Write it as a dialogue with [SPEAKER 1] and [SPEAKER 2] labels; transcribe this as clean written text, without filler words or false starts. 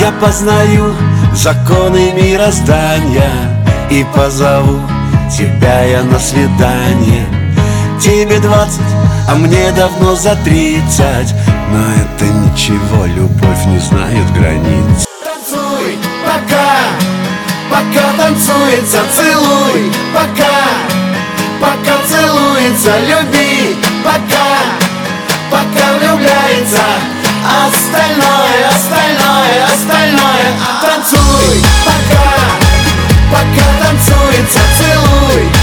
[SPEAKER 1] Я познаю законы мироздания и позову тебя я на свидание. Тебе 20, а мне давно за 30. Но это ничего, любовь не знает границ.
[SPEAKER 2] Танцуй, пока танцуется, целуй, пока целуется, люби, пока влюбляется. Остальное танцуй, пока танцуется, целуй,